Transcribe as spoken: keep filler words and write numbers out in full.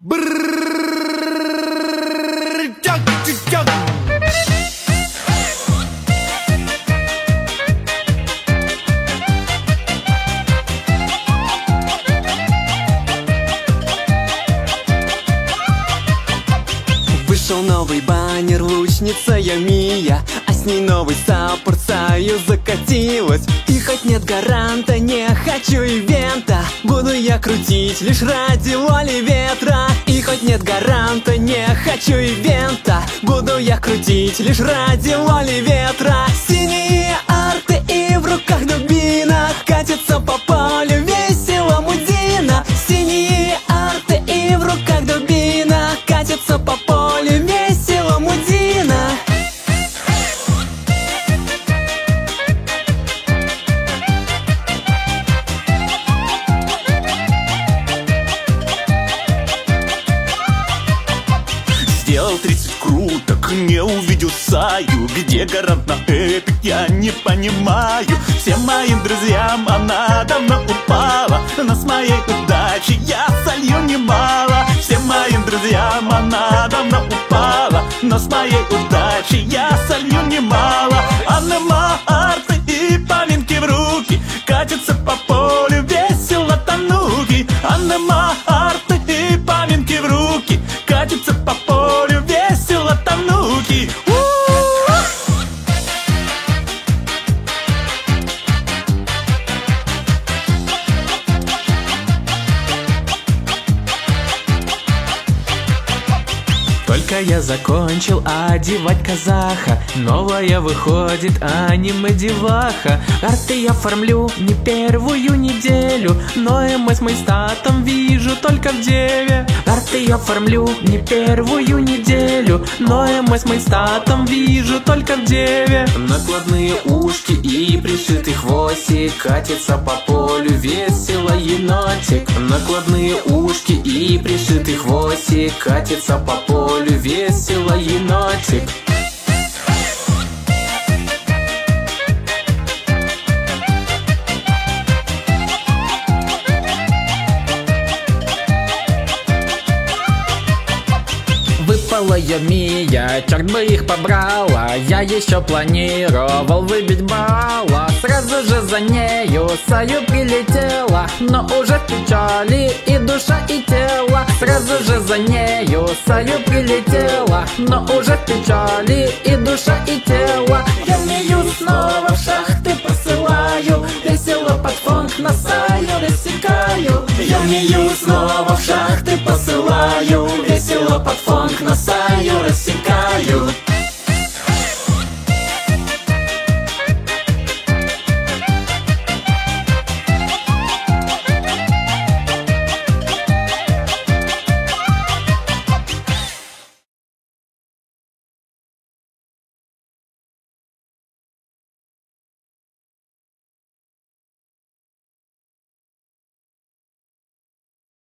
Вышел новый баннер, лучница я Мия, а с ней новый саппорт, Союз закатилась. И хоть нет гаранта, не хочу ивента, буду я крутить лишь ради воли ветра. И хоть нет гаранта, не хочу ивента, буду я крутить лишь ради воли ветра. Синие арты и в руках дубина, катится по полю весело мудина. Синие арты и в руках дубина, катится по полю весело мудина. Сделал тридцать круток, не увидел Саю. Где гарант на эпик, я не понимаю. Всем моим друзьям она давно упала, но с моей удачи я солью немало. Всем моим друзьям она давно упала, но с моей удачи я солью немало. Анема, арты и поминки в руки, катятся по полю весело тануки. Анема, арты и поминки в руки, катятся по полю весело тануки. Только я закончил одевать казаха, новая выходит аниме-деваха. Арты я формлю не первую неделю, но МС мой статом вижу только в деве. Арты я формлю не первую неделю, но МС мой статом вижу только в деве. Накладные ушки и пришитый хвостик, катится по полю весело енотик. Накладные ушки и пришитый хвостик, катится по полю весело енотик. Выпала я Мия, черт бы их побрала. Я еще планировал выбить балла. Сразу же за нею Саю прилетела, но уже в печали и душа, и тело. Сразу же за нею Саю прилетела, но уже в печали и душа, и тело. Я Мию снова в шахты посылаю, весело под фонк на Саю рассекаю. Я Мию снова в шахты посылаю,